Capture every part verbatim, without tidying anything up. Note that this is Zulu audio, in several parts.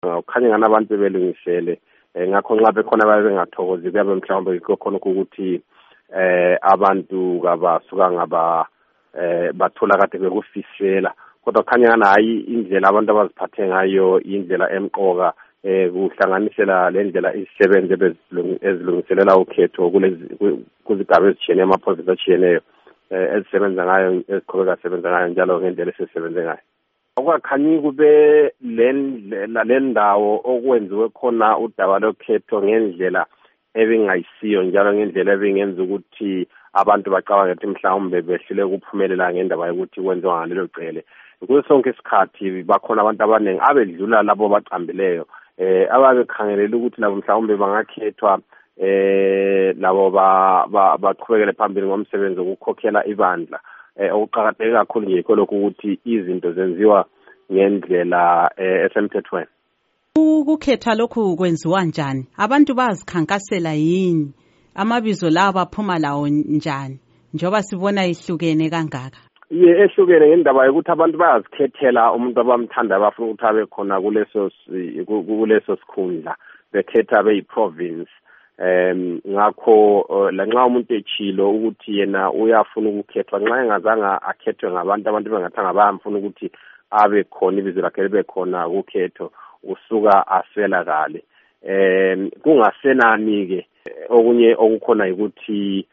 Kukhanya ngana abantu belungisele ngakho nxa bekhona babengathokozi kuyabe mhlawumbe khona ukuthi eh abantu kabasuka ngaba eh bathola kade bekufisela kodwa kukhanya ngana hayi indlela abantu abaziphathe ngayo indlela emqoka eh kuhlanganisela le ndlela isebenze bezilungiselela ukhetho kulezi kuzigaba ezitshiyeneyo amaprovince atshiyeneyo ezisebenza ngayo eziqhubeka sebenza ngayo njalo ngendlela esesebenze ngayo. Okwakhanyi kube lendlela lendawo okwenziwe khona udaba lokhetho ngendlela ebingayisiyo njalo ngendlela ebingenza ukuthi abantu bacabanga ukuthi mhlawumbe behlile ukuphumelela ngendaba yokuthi kwenziwa ngalelo cele. Kuso sonke isikhathi bakhona abantu abaningi abedlula labo baqambileyo eh ababekhangelela ukuthi labo mhlawumbe bangakhethwa eh labo ba baqhubekele phambili ngomsebenzi wokukhokhela ibandla. Eh okuqhakatheke kakhulu nje lokho ukuthi izinto zenziwa ngendlela esemthethweni. Ukukhetha lokhu kwenziwa njani? Abantu bazikhankasela yini? Amabizo lawo baphuma lawo njani? Njoba sibona ihlukene kangaka. Ye ehlukene ngendaba yokuthi abantu bayazikhethela umuntu abamthanda abafuna ukuthi abe khona kuleso kuleso sikhundla bekhetha beyiprovince. Em ngakho lanxa umuntu echilo ukuthi yena uyafuna ukukhethwa nxa engazanga akhethwe ngabantu abantu bengathanga bayamfuna ukuthi abe khona ibizo lakhe libe khona ukhetho usuka asela kale. Em kungasenani ke okunye okukhona ukuthi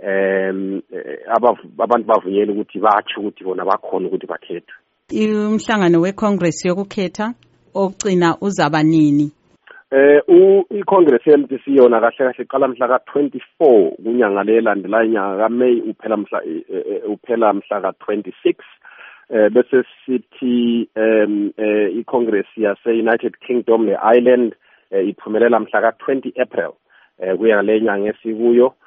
em abantu bavunyela ukuthi bathi ukuthi bona bakhona ukuthi bakhethwe. Umhlangano weCongress yokukhetha ogcina uzaba nini? Eh iCongress ye-M D C yona kahle kahle iqala mhla ka twenty-four kunyanga lelandelayo inyanga kaMay uphela mhla uphela mhla ka twenty-six. Eh bese sithi em iCongress yase United Kingdom neIreland iphumelela mhla ka twenty April eh kuya le nyanga esikuyo.